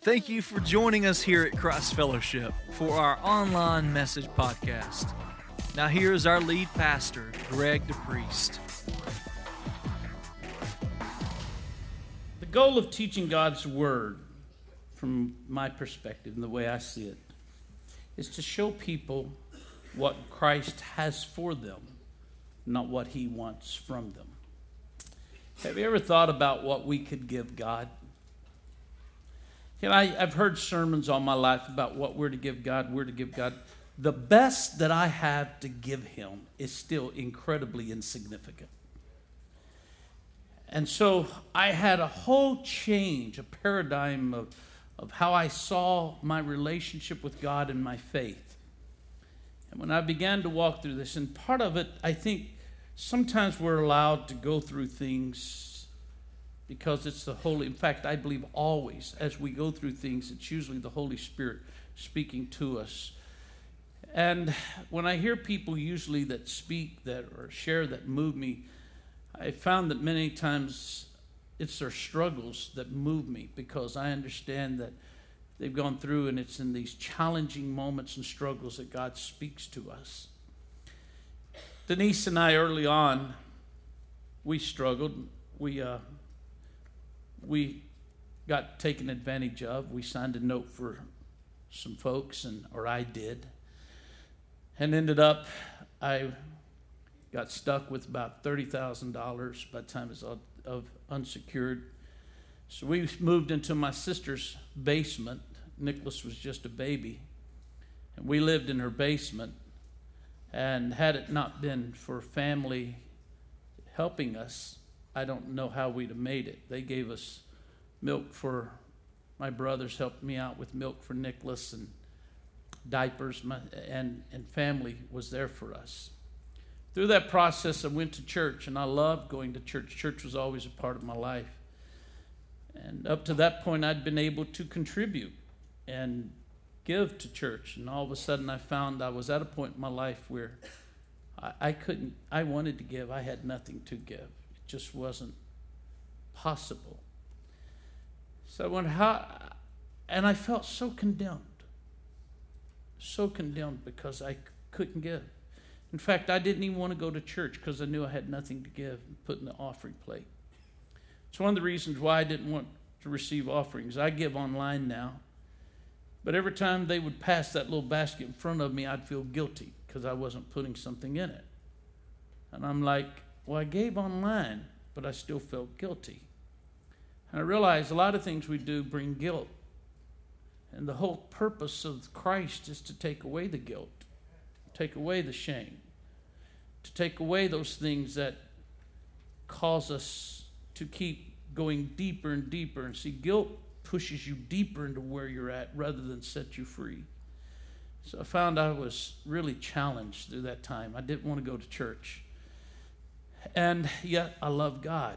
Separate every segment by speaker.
Speaker 1: Thank you for joining us here at Christ Fellowship for our online message podcast. Now here's our lead pastor, Greg DePriest.
Speaker 2: The goal of teaching God's Word, from my perspective and the way I see it, is to show people what Christ has for them, not what He wants from them. Have you ever thought about what we could give God? You know, I've heard sermons all my life about what we're to give God, we're to give God. The best that I have to give Him is still incredibly insignificant. And so I had a whole change, a paradigm of how I saw my relationship with God and my faith. And when I began to walk through this, and part of it, I think sometimes we're allowed to go through things because it's the Holy, in fact, I believe always as we go through things, it's usually the Holy Spirit speaking to us. And when I hear people usually that speak that or share that move me, I found that many times it's their struggles that move me, because I understand that they've gone through, and it's in these challenging moments and struggles that God speaks to us. Denise and I, early on, we struggled. We got taken advantage of. We signed a note for some folks, or I did, and ended up, I got stuck with about $30,000 by the time it was of unsecured. So we moved into my sister's basement. Nicholas was just a baby, and we lived in her basement. And had it not been for family helping us, I don't know how we'd have made it. They gave us milk for, my brothers helped me out with milk for Nicholas, and diapers, and family was there for us. Through that process, I went to church, and I loved going to church. Church was always a part of my life. And up to that point, I'd been able to contribute and give to church. And all of a sudden, I found I was at a point in my life where I wanted to give. I had nothing to give. It just wasn't possible. So I went, and I felt so condemned because I couldn't give. In fact, I didn't even want to go to church because I knew I had nothing to give and put in the offering plate. It's one of the reasons why I didn't want to receive offerings. I give online now, but every time they would pass that little basket in front of me, I'd feel guilty because I wasn't putting something in it. And I'm like, well, I gave online, but I still felt guilty. And I realized a lot of things we do bring guilt. And the whole purpose of Christ is to take away the guilt, take away the shame, to take away those things that cause us to keep going deeper and deeper. And see, guilt pushes you deeper into where you're at rather than set you free. So I found I was really challenged through that time. I didn't want to go to church. And yet I love God.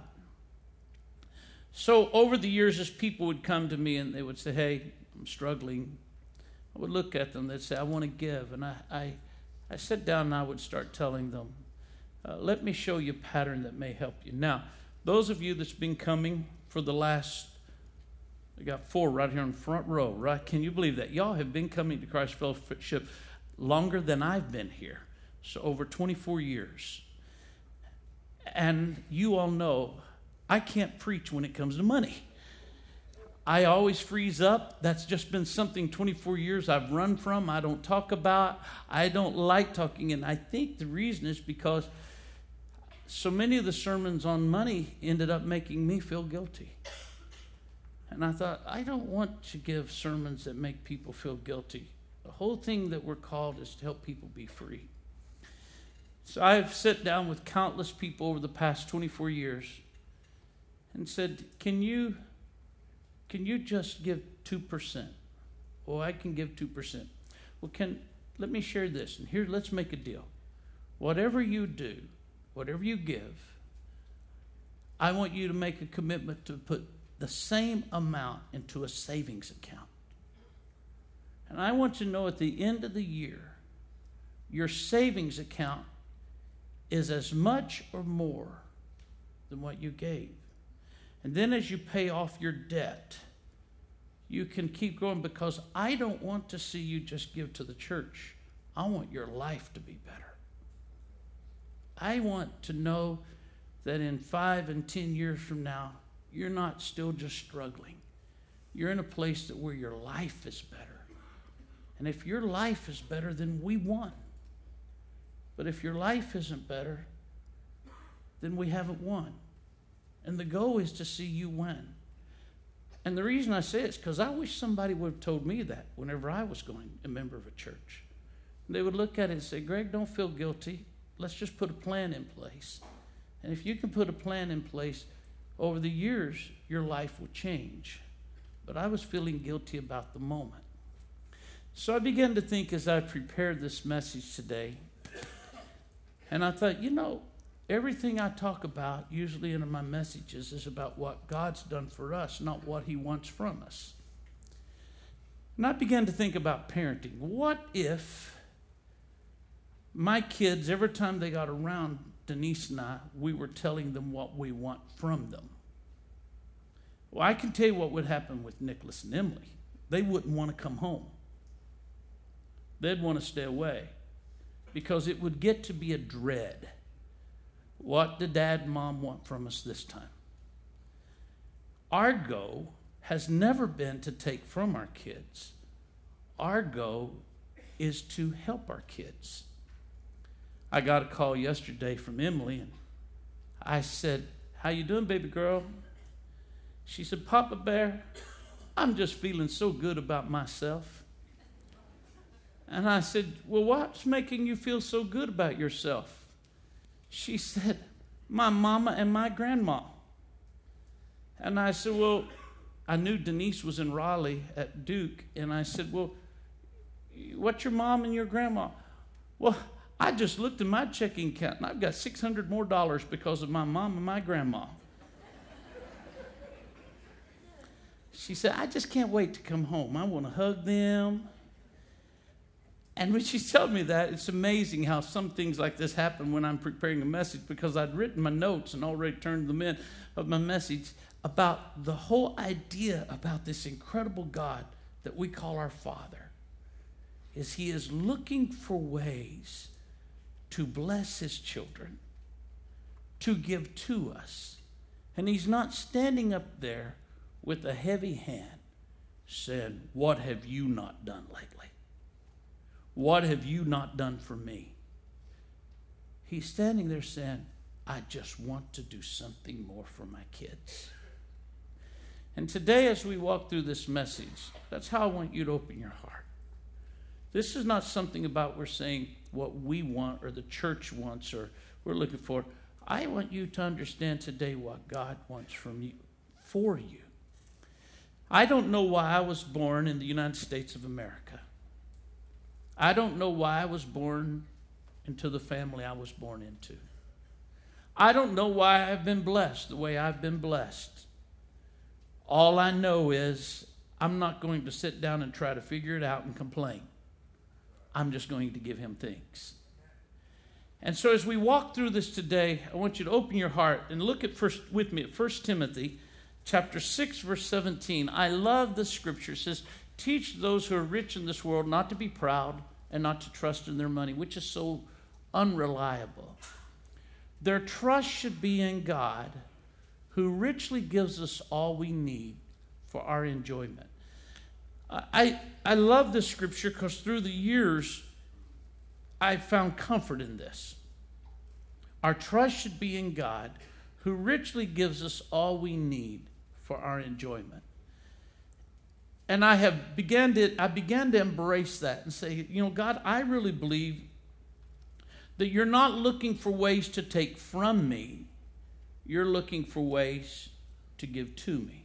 Speaker 2: So over the years, as people would come to me and they would say, hey, I'm struggling, I would look at them, they'd say, I want to give. And I sat down and I would start telling them, let me show you a pattern that may help you. Now, those of you that's been coming for the last, we got 4 right here in the front row, right? Can you believe that? Y'all have been coming to Christ Fellowship longer than I've been here. So over 24 years. And you all know I can't preach when it comes to money. I always freeze up. That's just been something 24 years I've run from. I don't talk about. I don't like talking. And I think the reason is because so many of the sermons on money ended up making me feel guilty. And I thought, I don't want to give sermons that make people feel guilty. The whole thing that we're called is to help people be free. So I've sat down with countless people over the past 24 years and said, can you just give 2%? Oh, I can give 2%. Well, let me share this. And here, let's make a deal. Whatever you do, whatever you give, I want you to make a commitment to put the same amount into a savings account. And I want to know at the end of the year, your savings account is as much or more than what you gave. And then as you pay off your debt, you can keep going, because I don't want to see you just give to the church. I want your life to be better. I want to know that in 5 and 10 years from now, you're not still just struggling. You're in a place where your life is better. And if your life is better, then we won. But if your life isn't better, then we haven't won. And the goal is to see you win. And the reason I say it is because I wish somebody would have told me that whenever I was going a member of a church. They would look at it and say, Greg, don't feel guilty. Let's just put a plan in place. And if you can put a plan in place, over the years, your life will change. But I was feeling guilty about the moment. So I began to think as I prepared this message today, and I thought, everything I talk about, usually in my messages, is about what God's done for us, not what he wants from us. And I began to think about parenting. What if my kids, every time they got around Denise and I, we were telling them what we want from them? Well, I can tell you what would happen with Nicholas and Emily. They wouldn't want to come home. They'd want to stay away, because it would get to be a dread. What did Dad and Mom want from us this time? Our goal has never been to take from our kids. Our goal is to help our kids. I got a call yesterday from Emily, and I said, how you doing, baby girl? She said, Papa Bear, I'm just feeling so good about myself. And I said, well, what's making you feel so good about yourself? She said, my mama and my grandma. And I said, well, I knew Denise was in Raleigh at Duke. And I said, well, what's your mom and your grandma? Well, I just looked in my checking account, and I've got $600 more because of my mom and my grandma. She said, I just can't wait to come home. I want to hug them. And when she told me that, it's amazing how some things like this happen when I'm preparing a message, because I'd written my notes and already turned them in of my message about the whole idea about this incredible God that we call our Father. Is he is looking for ways to bless his children, to give to us. And he's not standing up there with a heavy hand saying, what have you not done lately? What have you not done for me? He's standing there saying, I just want to do something more for my kids. And today, as we walk through this message, that's how I want you to open your heart. This is not something about we're saying what we want or the church wants or we're looking for. I want you to understand today what God wants from you, for you. I don't know why I was born in the United States of America. I don't know why I was born into the family I was born into. I don't know why I've been blessed the way I've been blessed. All I know is I'm not going to sit down and try to figure it out and complain. I'm just going to give him thanks. And so as we walk through this today, I want you to open your heart and look at with me at 1 Timothy chapter 6, verse 17. I love the scripture. It says, teach those who are rich in this world not to be proud and not to trust in their money, which is so unreliable. Their trust should be in God, who richly gives us all we need for our enjoyment. I love this scripture because through the years, I've found comfort in this. Our trust should be in God, who richly gives us all we need for our enjoyment. And I began to embrace that and say, God, I really believe that you're not looking for ways to take from me. You're looking for ways to give to me.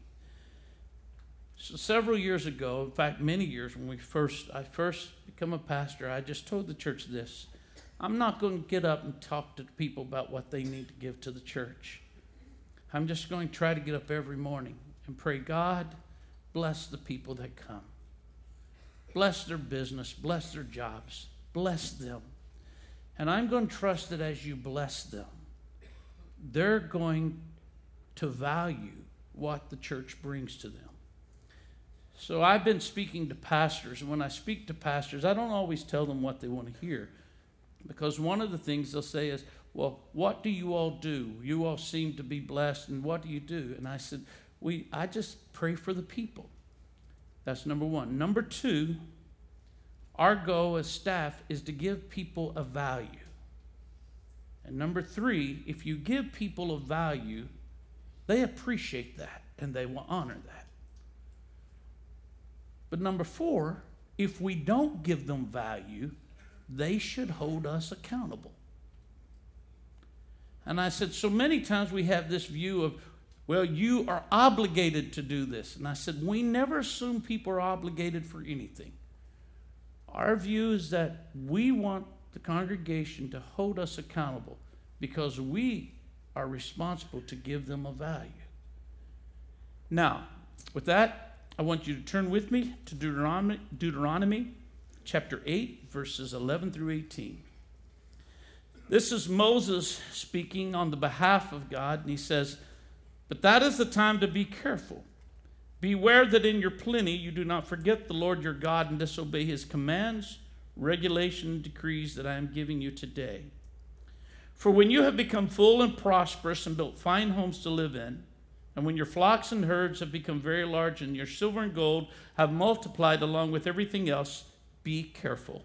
Speaker 2: So several years ago, in fact, many years, when I first became a pastor, I just told the church this. I'm not going to get up and talk to people about what they need to give to the church. I'm just going to try to get up every morning and pray, God, bless the people that come. Bless their business, bless their jobs, bless them. And I'm going to trust that as you bless them, they're going to value what the church brings to them. So I've been speaking to pastors, and when I speak to pastors, I don't always tell them what they want to hear, because one of the things they'll say is, well, what do you all do? You all seem to be blessed, and what do you do? And I said, I just pray for the people. That's number one. Number two, our goal as staff is to give people a value. And number three, if you give people a value, they appreciate that and they will honor that. But number four, if we don't give them value, they should hold us accountable. And I said, so many times we have this view of, well, you are obligated to do this. And I said, we never assume people are obligated for anything. Our view is that we want the congregation to hold us accountable because we are responsible to give them a value. Now, with that, I want you to turn with me to Deuteronomy chapter 8, verses 11 through 18. This is Moses speaking on the behalf of God, and he says, "But that is the time to be careful. Beware that in your plenty you do not forget the Lord your God and disobey his commands, regulations, and decrees that I am giving you today. For when you have become full and prosperous and built fine homes to live in, and when your flocks and herds have become very large and your silver and gold have multiplied along with everything else, be careful.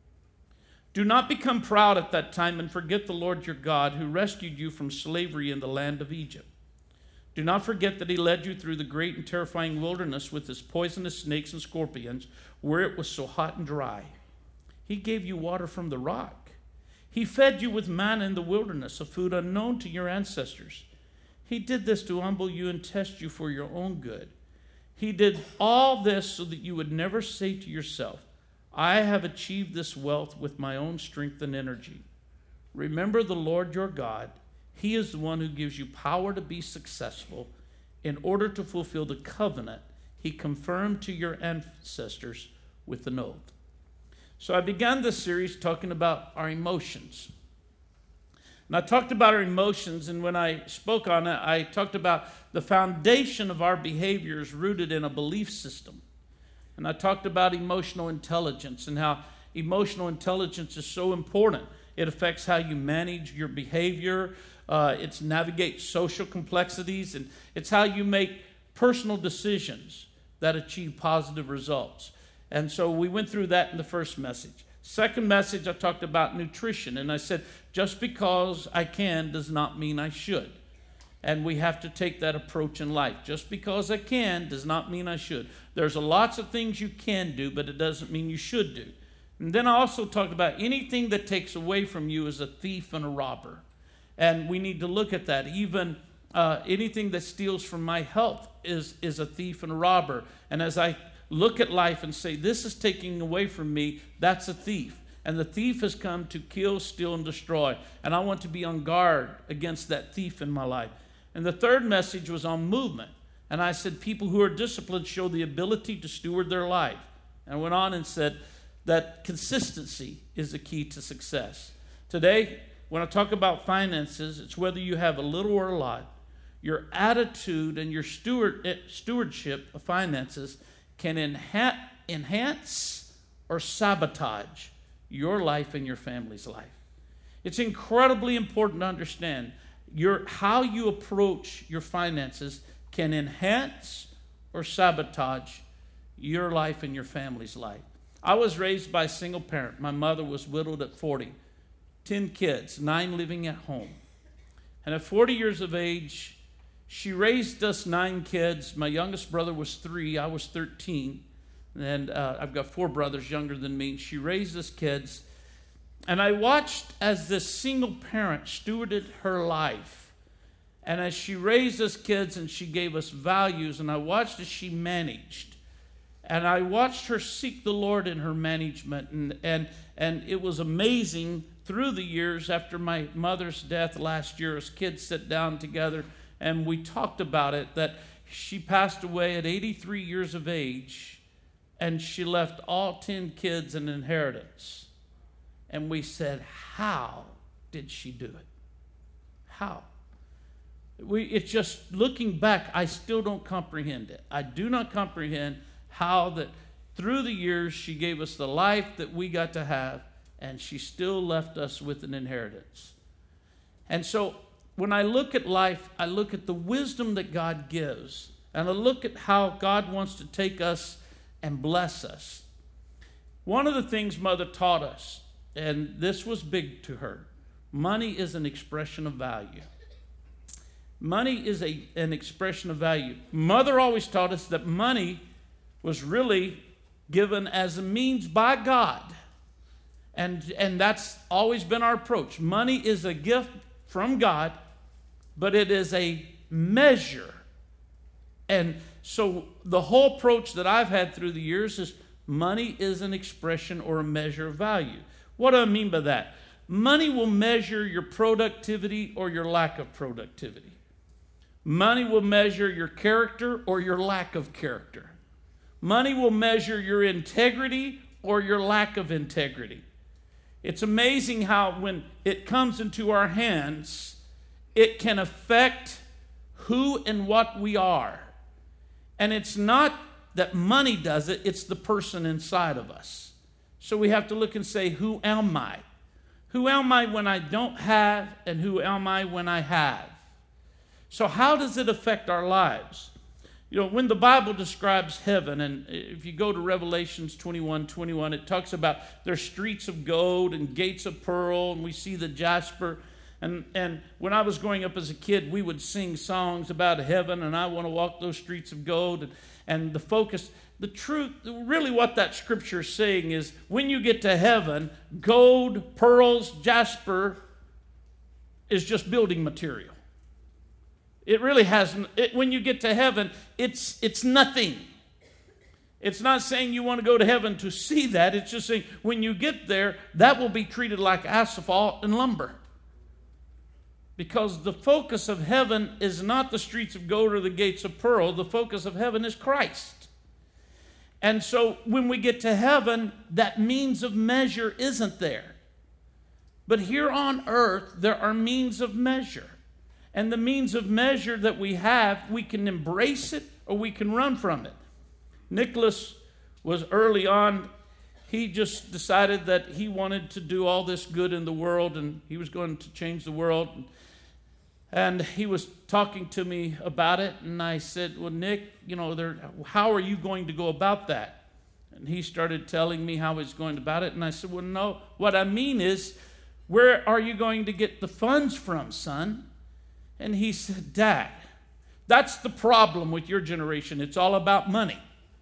Speaker 2: Do not become proud at that time and forget the Lord your God who rescued you from slavery in the land of Egypt. Do not forget that he led you through the great and terrifying wilderness with its poisonous snakes and scorpions, where it was so hot and dry. He gave you water from the rock. He fed you with manna in the wilderness, a food unknown to your ancestors. He did this to humble you and test you for your own good. He did all this so that you would never say to yourself, I have achieved this wealth with my own strength and energy. Remember the Lord your God. He is the one who gives you power to be successful in order to fulfill the covenant he confirmed to your ancestors with an oath." So I began this series talking about our emotions. And I talked about our emotions, and when I spoke on it, I talked about the foundation of our behaviors rooted in a belief system. And I talked about emotional intelligence and how emotional intelligence is so important. It affects how you manage your behavior. It's navigate social complexities, and it's how you make personal decisions that achieve positive results. And so we went through that in the first message. Second message, I talked about nutrition, and I said, just because I can does not mean I should. And we have to take that approach in life. Just because I can does not mean I should. There's lots of things you can do, but it doesn't mean you should do. And then I also talked about anything that takes away from you is a thief and a robber. And we need to look at that. Even anything that steals from my health is a thief and a robber. And as I look at life and say, this is taking away from me, that's a thief. And the thief has come to kill, steal, and destroy. And I want to be on guard against that thief in my life. And the third message was on movement. And I said, people who are disciplined show the ability to steward their life. And I went on and said that consistency is the key to success. Today, when I talk about finances, it's whether you have a little or a lot. Your attitude and your stewardship of finances can enhance or sabotage your life and your family's life. It's incredibly important to understand how you approach your finances can enhance or sabotage your life and your family's life. I was raised by a single parent. My mother was widowed at 40. 10 kids, 9 living at home. And at 40 years of age, she raised us 9 kids. My youngest brother was 3. I was 13. And I've got 4 brothers younger than me. She raised us kids. And I watched as this single parent stewarded her life. And as she raised us kids and she gave us values, and I watched as she managed. And I watched her seek the Lord in her management. And it was amazing through the years after my mother's death last year, as kids sat down together and we talked about it, that she passed away at 83 years of age and she left all 10 kids an inheritance. And we said, how did she do it? How? It's just looking back, I still don't comprehend it. I do not comprehend how that through the years she gave us the life that we got to have, and she still left us with an inheritance. And so when I look at life, I look at the wisdom that God gives, and I look at how God wants to take us and bless us. One of the things Mother taught us, and this was big to her, money is an expression of value. Money is an expression of value. Mother always taught us that money was really given as a means by God. And that's always been our approach. Money is a gift from God, but it is a measure. And so the whole approach that I've had through the years is money is an expression or a measure of value. What do I mean by that? Money will measure your productivity or your lack of productivity. Money will measure your character or your lack of character. Money will measure your integrity or your lack of integrity. It's amazing how when it comes into our hands, it can affect who and what we are. And it's not that money does it, it's the person inside of us. So we have to look and say, who am I? Who am I when I don't have, and who am I when I have? So how does it affect our lives? You know, when the Bible describes heaven, and if you go to Revelations 21:21, it talks about there's streets of gold and gates of pearl, and we see the jasper. And when I was growing up as a kid, we would sing songs about heaven, and I want to walk those streets of gold. And the focus, the truth, really what that scripture is saying is when you get to heaven, gold, pearls, jasper is just building material. It really hasn't. When you get to heaven, it's nothing. It's not saying you want to go to heaven to see that. It's just saying when you get there, that will be treated like asphalt and lumber. Because the focus of heaven is not the streets of gold or the gates of pearl. The focus of heaven is Christ. And so when we get to heaven, that means of measure isn't there. But here on earth, there are means of measure. And the means of measure that we have, we can embrace it or we can run from it. Nicholas was early on, he just decided that he wanted to do all this good in the world and he was going to change the world. And he was talking to me about it, and I said, well, Nick, you know, how are you going to go about that? And he started telling me how he's going about it, and I said, well, no, what I mean is, where are you going to get the funds from, son? And he said, Dad, that's the problem with your generation. It's all about money.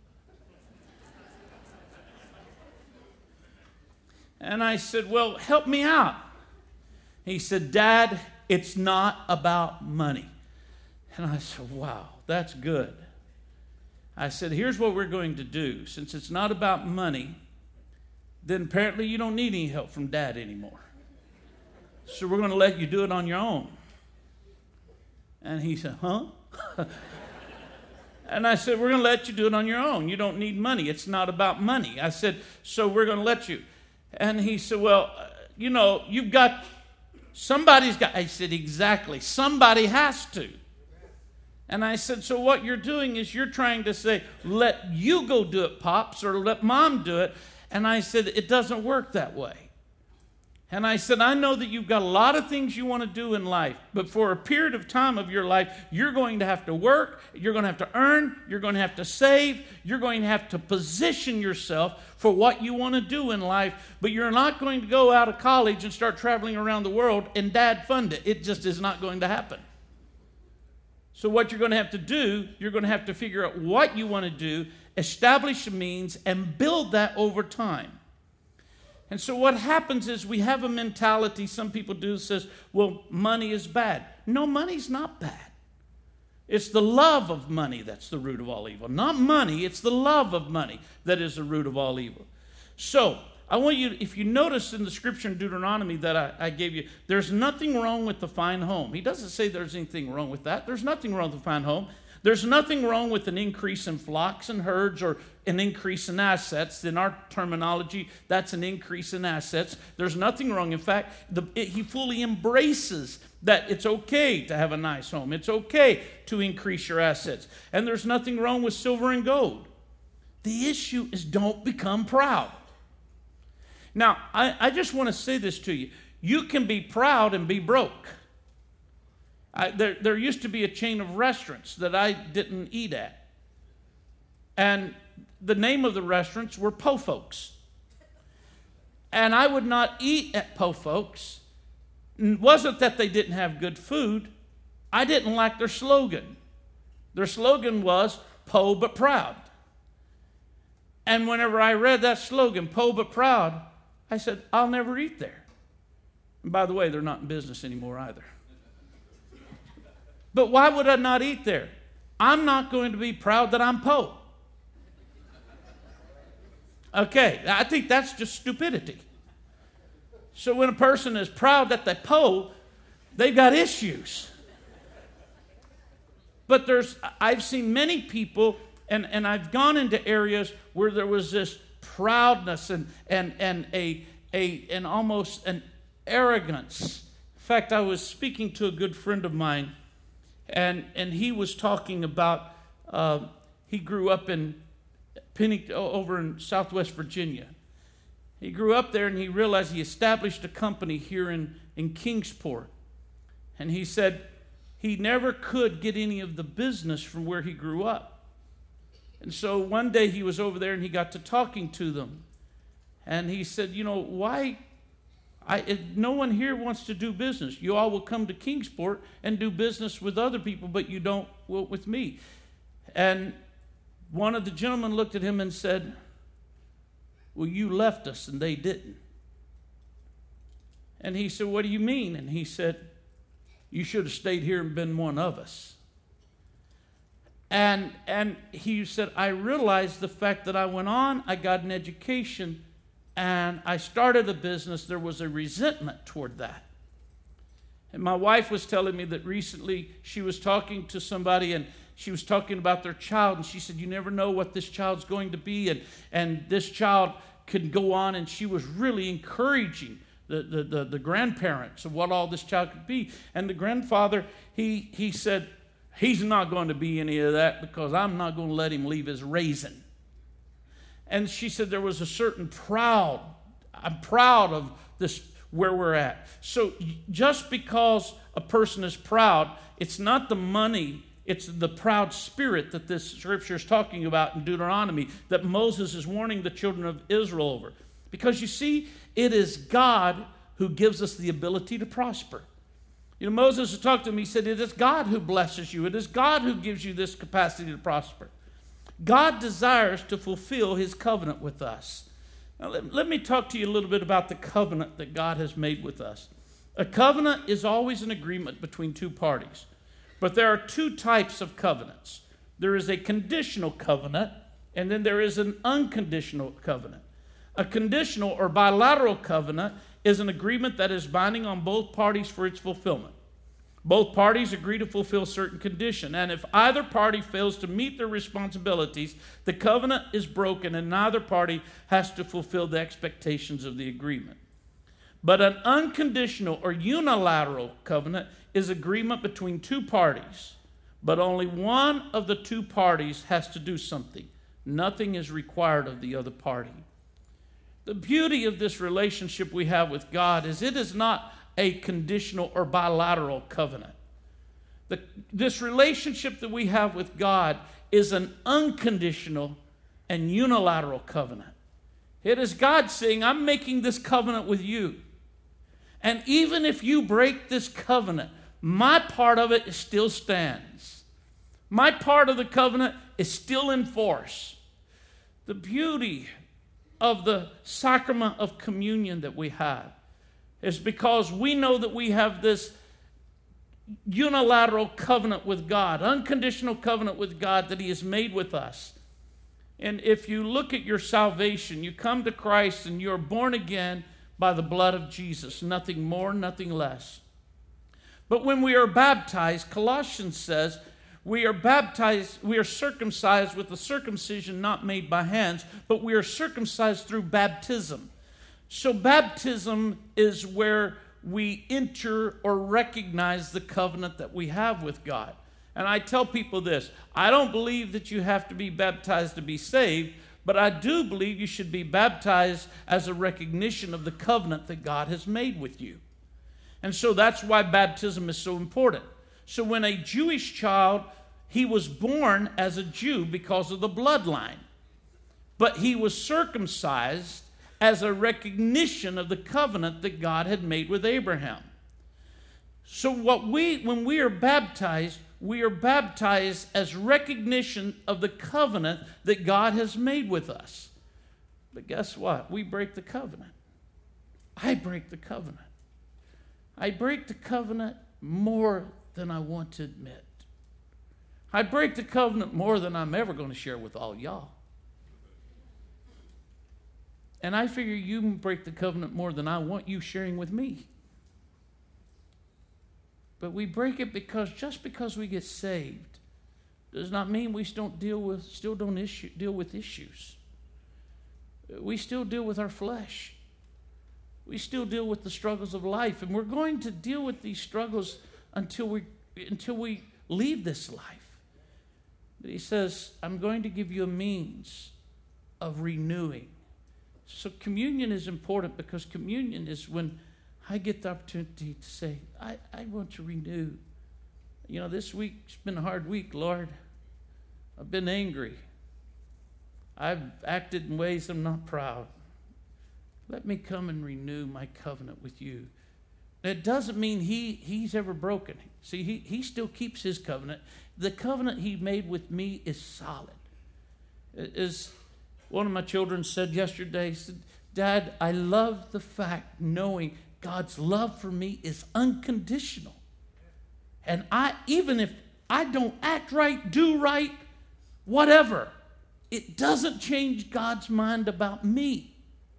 Speaker 2: And I said, well, help me out. He said, Dad, it's not about money. And I said, wow, that's good. I said, here's what we're going to do. Since it's not about money, then apparently you don't need any help from Dad anymore. So we're going to let you do it on your own. And he said, huh? And I said, we're going to let you do it on your own. You don't need money. It's not about money. I said, so we're going to let you. And he said, well, you know, somebody's got. I said, exactly. Somebody has to. And I said, so what you're doing is you're trying to say, let you go do it, Pops, or let Mom do it. And I said, it doesn't work that way. And I said, I know that you've got a lot of things you want to do in life, but for a period of time of your life, you're going to have to work, you're going to have to earn, you're going to have to save, you're going to have to position yourself for what you want to do in life, but you're not going to go out of college and start traveling around the world and Dad fund it. It just is not going to happen. So what you're going to have to do, you're going to have to figure out what you want to do, establish a means, and build that over time. And so what happens is we have a mentality, some people do, that says, well, money is bad. No, money's not bad. It's the love of money that's the root of all evil. Not money, it's the love of money that is the root of all evil. So I want you, if you notice in the scripture in Deuteronomy that I gave you, there's nothing wrong with the fine home. He doesn't say there's anything wrong with that. There's nothing wrong with the fine home. There's nothing wrong with an increase in flocks and herds or an increase in assets. In our terminology, that's an increase in assets. There's nothing wrong. In fact, he fully embraces that it's okay to have a nice home. It's okay to increase your assets. And there's nothing wrong with silver and gold. The issue is don't become proud. Now, I just want to say this to you. You can be proud and be broke. There used to be a chain of restaurants that I didn't eat at. And the name of the restaurants were Po Folks. And I would not eat at Po Folks. It wasn't that they didn't have good food. I didn't like their slogan. Their slogan was, Po but proud. And whenever I read that slogan, Po but proud, I said, I'll never eat there. And by the way, they're not in business anymore either. But why would I not eat there? I'm not going to be proud that I'm Po. Okay, I think that's just stupidity. So when a person is proud that they're Po, they've got issues. But I've seen many people, and I've gone into areas where there was this proudness and almost an arrogance. In fact, I was speaking to a good friend of mine, and he was talking about he grew up in over in Southwest Virginia. He grew up there, and he realized he established a company here in Kingsport. And he said he never could get any of the business from where he grew up. And so one day he was over there, and he got to talking to them. And he said, why? No one here wants to do business. You all will come to Kingsport and do business with other people, but you don't with me. And one of the gentlemen looked at him and said, well, you left us and they didn't. And he said, what do you mean? And he said, you should have stayed here and been one of us. And he said, I realized the fact that I went on, I got an education, and I started a business. There was a resentment toward that. And my wife was telling me that recently she was talking to somebody, and she was talking about their child, and she said, you never know what this child's going to be, and this child could go on, and she was really encouraging the grandparents of what all this child could be. And the grandfather, he said, he's not going to be any of that because I'm not going to let him leave his raisin. And she said there was a certain I'm proud of this, where we're at. So just because a person is proud, it's not the money, it's the proud spirit that this scripture is talking about in Deuteronomy, that Moses is warning the children of Israel over. Because you see, it is God who gives us the ability to prosper. Moses talked to him, he said, it is God who blesses you. It is God who gives you this capacity to prosper. God desires to fulfill his covenant with us. Now, let me talk to you a little bit about the covenant that God has made with us. A covenant is always an agreement between two parties. But there are two types of covenants. There is a conditional covenant, and then there is an unconditional covenant. A conditional or bilateral covenant is an agreement that is binding on both parties for its fulfillment. Both parties agree to fulfill certain conditions, and if either party fails to meet their responsibilities, the covenant is broken and neither party has to fulfill the expectations of the agreement. But an unconditional or unilateral covenant is agreement between two parties, but only one of the two parties has to do something. Nothing is required of the other party. The beauty of this relationship we have with God is it is not a conditional or bilateral covenant. This relationship that we have with God is an unconditional and unilateral covenant. It is God saying, I'm making this covenant with you. And even if you break this covenant, my part of it still stands. My part of the covenant is still in force. The beauty of the sacrament of communion that we have is because we know that we have this unilateral covenant with God, unconditional covenant with God that he has made with us. And if you look at your salvation, you come to Christ and you're born again by the blood of Jesus, nothing more, nothing less. But when we are baptized, Colossians says, we are baptized, we are circumcised with a circumcision not made by hands, but we are circumcised through baptism. So baptism is where we enter or recognize the covenant that we have with God. And I tell people this, I don't believe that you have to be baptized to be saved, But I do believe you should be baptized as a recognition of the covenant that God has made with you. And so that's why baptism is so important. So when a Jewish child, he was born as a Jew because of the bloodline, but he was circumcised as a recognition of the covenant that God had made with Abraham. So when we are baptized as recognition of the covenant that God has made with us. But guess what? We break the covenant. I break the covenant. I break the covenant more than I want to admit. I break the covenant more than I'm ever going to share with all y'all. And I figure you can break the covenant more than I want you sharing with me. But we break it just because we get saved does not mean we still don't deal with issues. We still deal with our flesh. We still deal with the struggles of life, and we're going to deal with these struggles until we leave this life. But he says, I'm going to give you a means of renewing. So communion is important because communion is when I get the opportunity to say, I want to renew. You know, this week's been a hard week, Lord. I've been angry. I've acted in ways I'm not proud. Let me come and renew my covenant with you. It doesn't mean he's ever broken. See, he still keeps his covenant. The covenant he made with me is solid. As one of my children said yesterday, he said, Dad, I love the fact knowing God's love for me is unconditional. And even if I don't act right, do right, whatever, it doesn't change God's mind about me.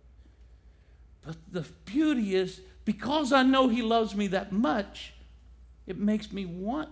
Speaker 2: But the beauty is, because I know he loves me that much, it makes me want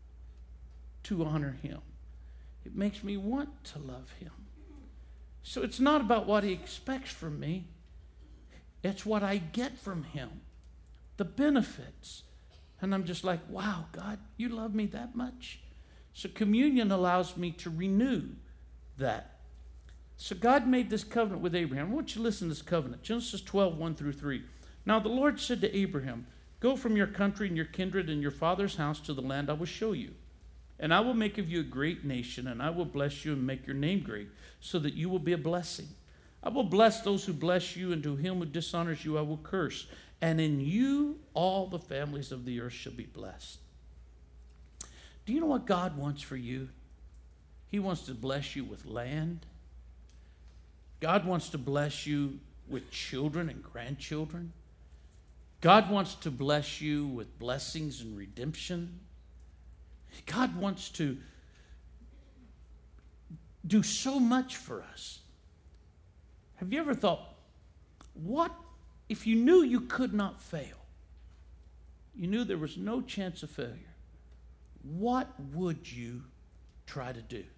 Speaker 2: to honor him. It makes me want to love him. So it's not about what he expects from me. It's what I get from him. The benefits. And I'm just like, wow, God, you love me that much? So communion allows me to renew that. So God made this covenant with Abraham. I want you to listen to this covenant. Genesis 12, 1 through 3. Now the Lord said to Abraham, go from your country and your kindred and your father's house to the land I will show you. And I will make of you a great nation, and I will bless you and make your name great, so that you will be a blessing. I will bless those who bless you, and to him who dishonors you I will curse. And in you all the families of the earth shall be blessed. Do you know what God wants for you? He wants to bless you with land. God wants to bless you with children and grandchildren. God wants to bless you with blessings and redemption. God wants to do so much for us. Have you ever thought, what if you knew you could not fail? You knew there was no chance of failure. What would you try to do?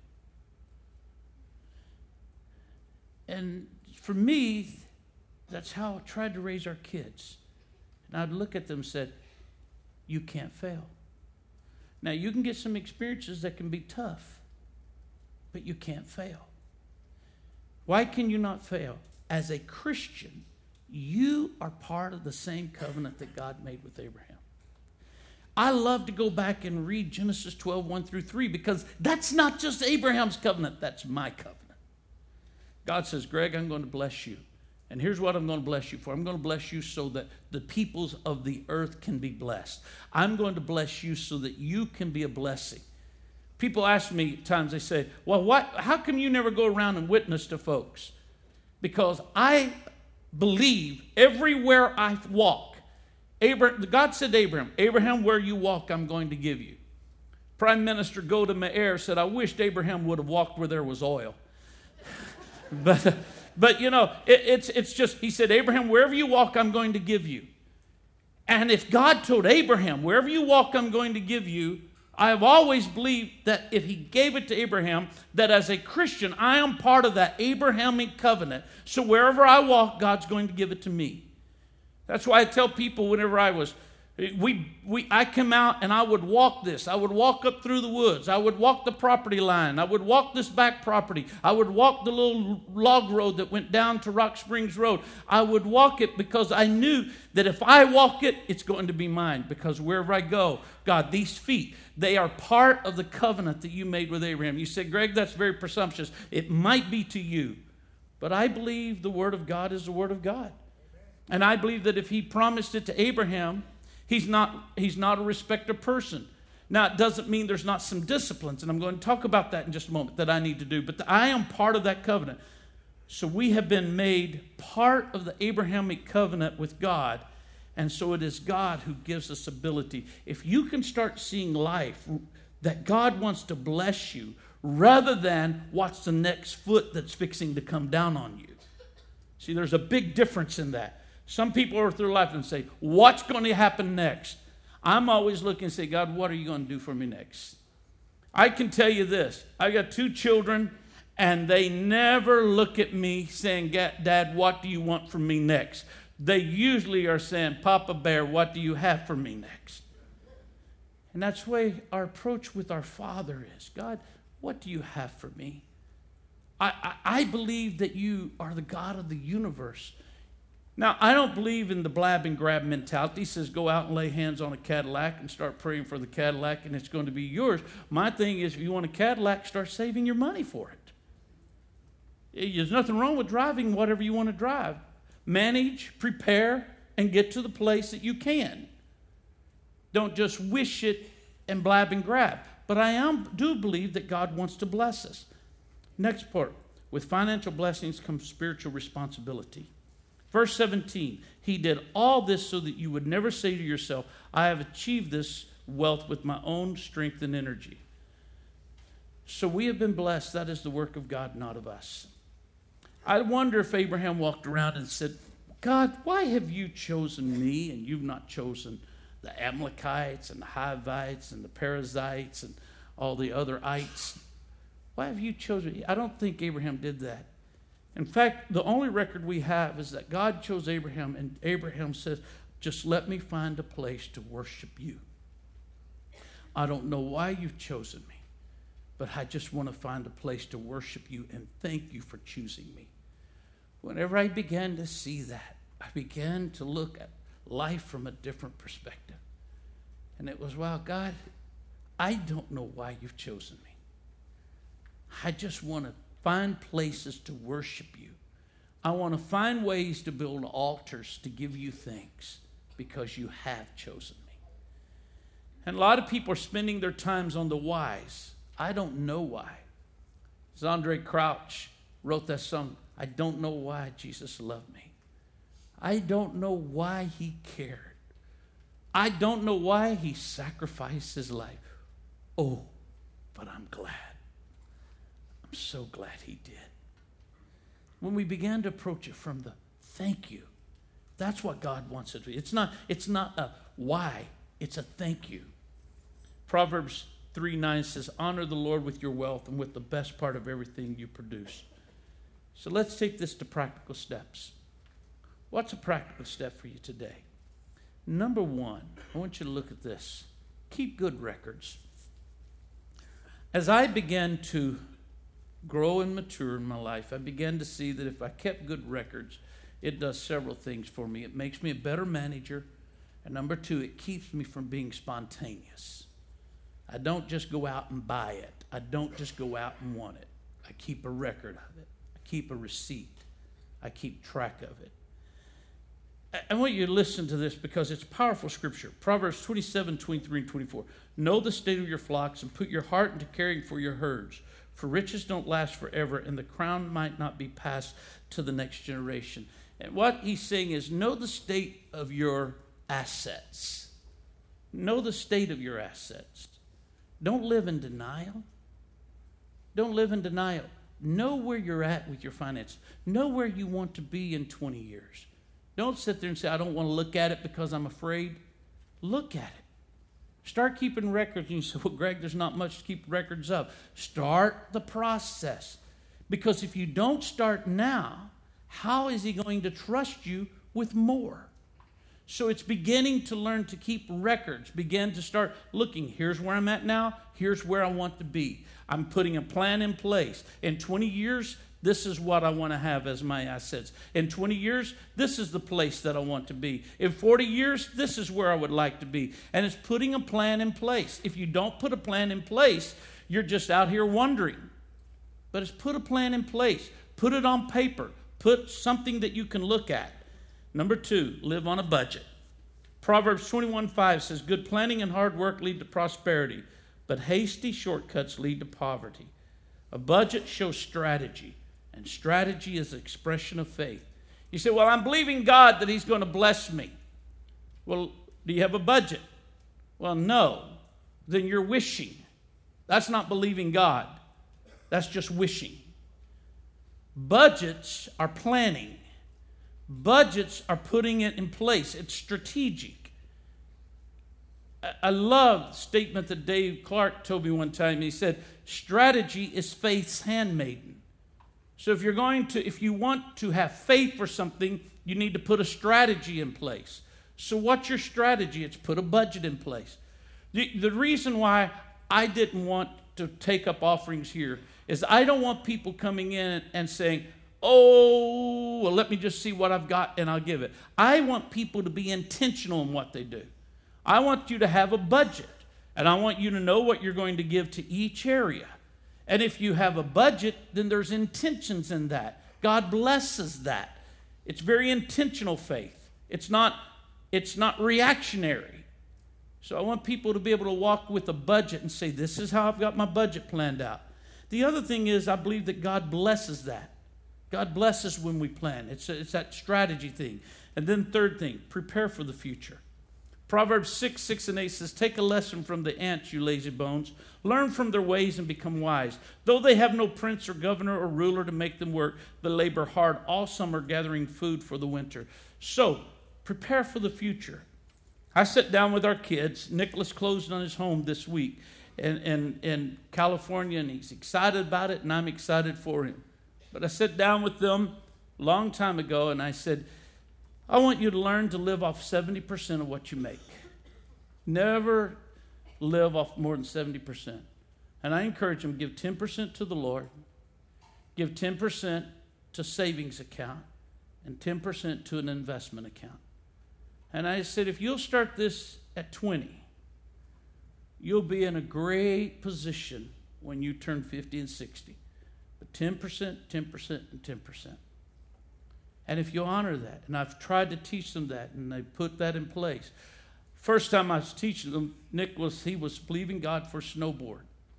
Speaker 2: And for me, that's how I tried to raise our kids. And I'd look at them and said, you can't fail. Now, you can get some experiences that can be tough, but you can't fail. Why can you not fail? As a Christian, you are part of the same covenant that God made with Abraham. I love to go back and read Genesis 12, 1 through 3, because that's not just Abraham's covenant, that's my covenant. God says, Greg, I'm going to bless you. And here's what I'm going to bless you for. I'm going to bless you so that the peoples of the earth can be blessed. I'm going to bless you so that you can be a blessing. People ask me at times, they say, well, how come you never go around and witness to folks? Because I believe everywhere I walk, God said to Abraham, Abraham, where you walk, I'm going to give you. Prime Minister Golda Meir said, I wished Abraham would have walked where there was oil. But you know, it's just, he said, Abraham, wherever you walk, I'm going to give you. And if God told Abraham, wherever you walk, I'm going to give you, I have always believed that if he gave it to Abraham, that as a Christian, I am part of that Abrahamic covenant. So wherever I walk, God's going to give it to me. That's why I tell people whenever I was I come out and I would walk this. I would walk up through the woods. I would walk the property line. I would walk this back property. I would walk the little log road that went down to Rock Springs Road. I would walk it because I knew that if I walk it, it's going to be mine. Because wherever I go, God, these feet, they are part of the covenant that you made with Abraham. You said, Greg, that's very presumptuous. It might be to you. But I believe the Word of God is the Word of God. And I believe that if he promised it to Abraham, He's not a respecter person. Now, it doesn't mean there's not some disciplines, and I'm going to talk about that in just a moment, that I need to do. But I am part of that covenant. So we have been made part of the Abrahamic covenant with God, and so it is God who gives us ability. If you can start seeing life, that God wants to bless you, rather than watch the next foot that's fixing to come down on you. See, there's a big difference in that. Some people are through life and say, what's going to happen next? I'm always looking and say, God, what are you going to do for me next? I can tell you this. I got 2 children, and they never look at me saying, Dad, what do you want from me next? They usually are saying, Papa Bear, what do you have for me next? And that's the way our approach with our Father is. God, what do you have for me? I believe that you are the God of the universe. Now, I don't believe in the blab and grab mentality. He says go out and lay hands on a Cadillac and start praying for the Cadillac and it's going to be yours. My thing is, if you want a Cadillac, start saving your money for it. There's nothing wrong with driving whatever you want to drive. Manage, prepare, and get to the place that you can. Don't just wish it and blab and grab. But I do believe that God wants to bless us. Next part, with financial blessings comes spiritual responsibility. Verse 17, he did all this so that you would never say to yourself, I have achieved this wealth with my own strength and energy. So we have been blessed. That is the work of God, not of us. I wonder if Abraham walked around and said, God, why have you chosen me and you've not chosen the Amalekites and the Hivites and the Perizzites and all the other ites? Why have you chosen me? I don't think Abraham did that. In fact, the only record we have is that God chose Abraham, and Abraham says, just let me find a place to worship you. I don't know why you've chosen me, but I just want to find a place to worship you and thank you for choosing me. Whenever I began to see that, I began to look at life from a different perspective. And it was, wow, God, I don't know why you've chosen me. I just want to find places to worship you. I want to find ways to build altars to give you thanks because you have chosen me. And a lot of people are spending their times on the whys. I don't know why. As Andre Crouch wrote that song, I don't know why Jesus loved me. I don't know why he cared. I don't know why he sacrificed his life. Oh, but I'm glad. I'm so glad he did. When we began to approach it from the thank you, that's what God wants it to be. It's not a why, it's a thank you. Proverbs 3:9 says, honor the Lord with your wealth and with the best part of everything you produce. So let's take this to practical steps. What's a practical step for you today? Number 1, I want you to look at this. Keep good records. As I began to grow and mature in my life, I began to see that if I kept good records, it does several things for me. It makes me a better manager. And number 2, it keeps me from being spontaneous. I don't just go out and buy it. I don't just go out and want it. I keep a record of it. I keep a receipt. I keep track of it. I want you to listen to this because it's powerful scripture. Proverbs 27:23 and 24. Know the state of your flocks and put your heart into caring for your herds. For riches don't last forever, and the crown might not be passed to the next generation. And what he's saying is, know the state of your assets. Know the state of your assets. Don't live in denial. Don't live in denial. Know where you're at with your finances. Know where you want to be in 20 years. Don't sit there and say, I don't want to look at it because I'm afraid. Look at it. Start keeping records. And you say, well, Greg, there's not much to keep records of. Start the process. Because if you don't start now, how is he going to trust you with more? So it's beginning to learn to keep records, begin to start looking, here's where I'm at now, here's where I want to be. I'm putting a plan in place. In 20 years, this is what I want to have as my assets. In 20 years, this is the place that I want to be. In 40 years, this is where I would like to be. And it's putting a plan in place. If you don't put a plan in place, you're just out here wondering. But it's put a plan in place. Put it on paper. Put something that you can look at. Number 2, live on a budget. Proverbs 21:5 says, good planning and hard work lead to prosperity, but hasty shortcuts lead to poverty. A budget shows strategy, and strategy is an expression of faith. You say, well, I'm believing God that he's going to bless me. Well, do you have a budget? Well, no. Then you're wishing. That's not believing God. That's just wishing. Budgets are planning. Budgets are putting it in place. It's strategic. I love the statement that Dave Clark told me one time. He said, strategy is faith's handmaiden. So if you want to have faith for something, you need to put a strategy in place. So what's your strategy? It's put a budget in place. The reason why I didn't want to take up offerings here is I don't want people coming in and saying, oh, well, let me just see what I've got and I'll give it. I want people to be intentional in what they do. I want you to have a budget, and I want you to know what you're going to give to each area. And if you have a budget, then there's intentions in that. God blesses that. It's very intentional faith. It's not reactionary. So I want people to be able to walk with a budget and say, this is how I've got my budget planned out. The other thing is, I believe that God blesses that. God blesses when we plan. It's that strategy thing. And then third thing, prepare for the future. Proverbs 6:6-8 says, take a lesson from the ants, you lazy bones. Learn from their ways and become wise. Though they have no prince or governor or ruler to make them work, they labor hard all summer gathering food for the winter. So, prepare for the future. I sat down with our kids. Nicholas closed on his home this week in California, and he's excited about it, and I'm excited for him. But I sat down with them a long time ago, and I said, I want you to learn to live off 70% of what you make. Never live off more than 70%. And I encourage them, give 10% to the Lord, give 10% to savings account, and 10% to an investment account. And I said, if you'll start this at 20, you'll be in a great position when you turn 50 and 60. But 10%, 10%, and 10%. And if you honor that, and I've tried to teach them that, and they put that in place. First time I was teaching them, he was believing God for a snowboard.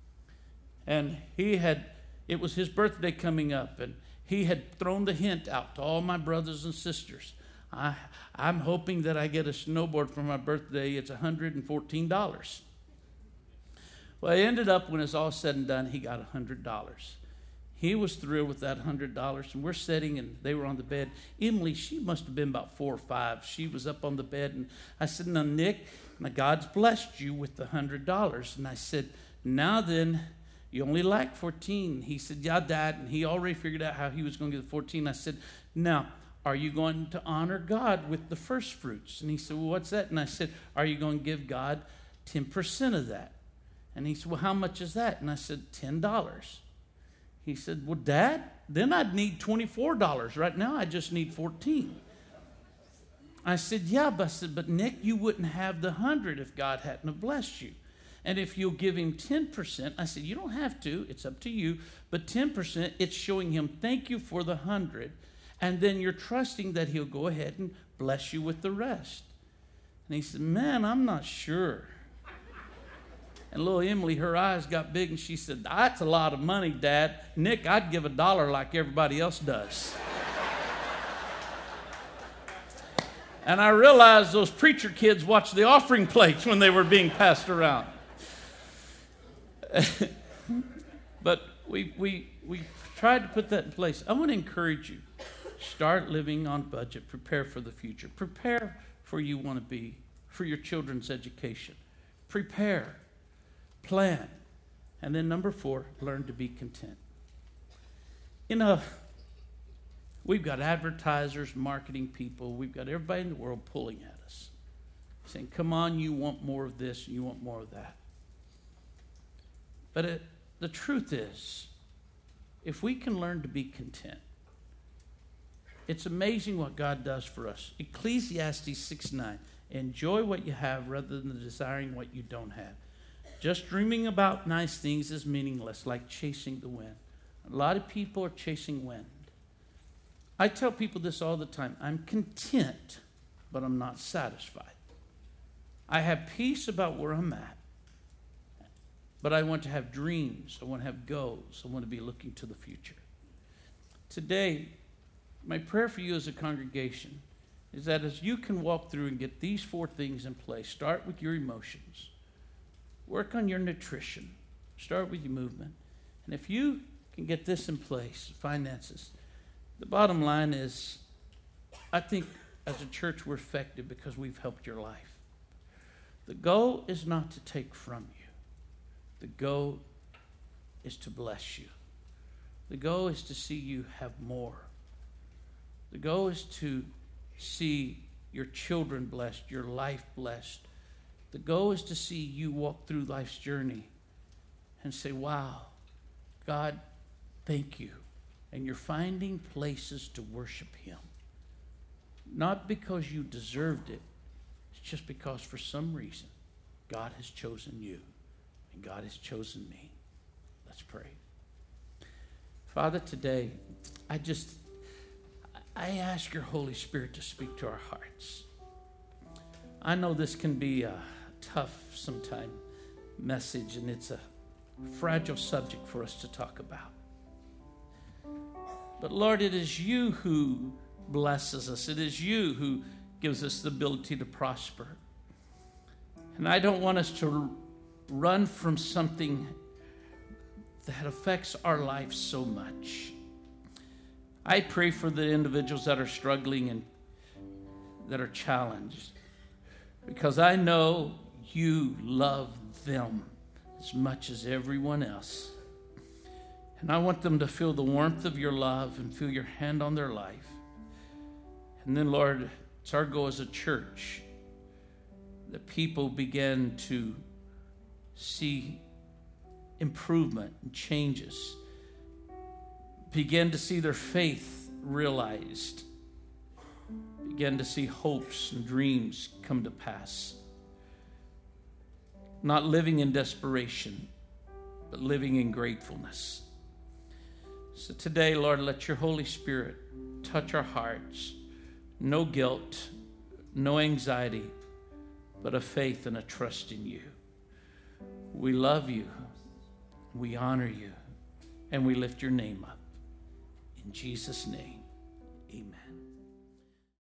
Speaker 2: And it was his birthday coming up, and he had thrown the hint out to all my brothers and sisters. I'm hoping that I get a snowboard for my birthday. It's $114. Well, it ended up, when it's all said and done, he got $100. He was thrilled with that $100, and we're sitting, and they were on the bed. Emily, she must have been about 4 or 5. She was up on the bed, and I said, now, Nick, now God's blessed you with the $100. And I said, now then, you only lack 14. He said, yeah, Dad, and he already figured out how he was going to get the 14. I said, now, are you going to honor God with the first fruits? And he said, well, what's that? And I said, are you going to give God 10% of that? And he said, well, how much is that? And I said, $10. He said, well, Dad, then I'd need $24. Right now, I just need 14. I said, yeah, but Nick, you wouldn't have the 100 if God hadn't have blessed you. And if you'll give him 10%, I said, you don't have to. It's up to you. But 10%, it's showing him thank you for the 100. And then you're trusting that he'll go ahead and bless you with the rest. And he said, man, I'm not sure. And little Emily, her eyes got big, and she said, that's a lot of money, Dad. Nick, I'd give $1 like everybody else does. And I realized those preacher kids watched the offering plates when they were being passed around. But we tried to put that in place. I want to encourage you. Start living on budget. Prepare for the future. Prepare for you want to be, for your children's education. Prepare. Plan. And then number 4, learn to be content. We've got advertisers, marketing people. We've got everybody in the world pulling at us, saying, come on, you want more of this, you want more of that. But the truth is, if we can learn to be content, it's amazing what God does for us. Ecclesiastes 6:9. Enjoy what you have rather than desiring what you don't have. Just dreaming about nice things is meaningless, like chasing the wind. A lot of people are chasing wind. I tell people this all the time. I'm content, but I'm not satisfied. I have peace about where I'm at, but I want to have dreams. I want to have goals. I want to be looking to the future. Today, my prayer for you as a congregation is that as you can walk through and get these 4 things in place, start with your emotions, work on your nutrition, start with your movement, and if you can get this in place, finances, the bottom line is, I think as a church we're effective because we've helped your life. The goal is not to take from you. The goal is to bless you. The goal is to see you have more. The goal is to see your children blessed, your life blessed. The goal is to see you walk through life's journey and say, wow, God, thank you. And you're finding places to worship Him. Not because you deserved it. It's just because for some reason God has chosen you and God has chosen me. Let's pray. Father, today, I ask your Holy Spirit to speak to our hearts. I know this can be a tough sometime message, and it's a fragile subject for us to talk about. But Lord, it is you who blesses us. It is you who gives us the ability to prosper. And I don't want us to run from something that affects our life so much. I pray for the individuals that are struggling and that are challenged, because I know you love them as much as everyone else. And I want them to feel the warmth of your love and feel your hand on their life. And then, Lord, it's our goal as a church that people begin to see improvement and changes, begin to see their faith realized, begin to see hopes and dreams come to pass. Not living in desperation, but living in gratefulness. So today, Lord, let your Holy Spirit touch our hearts. No guilt, no anxiety, but a faith and a trust in you. We love you, we honor you, and we lift your name up. In Jesus' name, amen.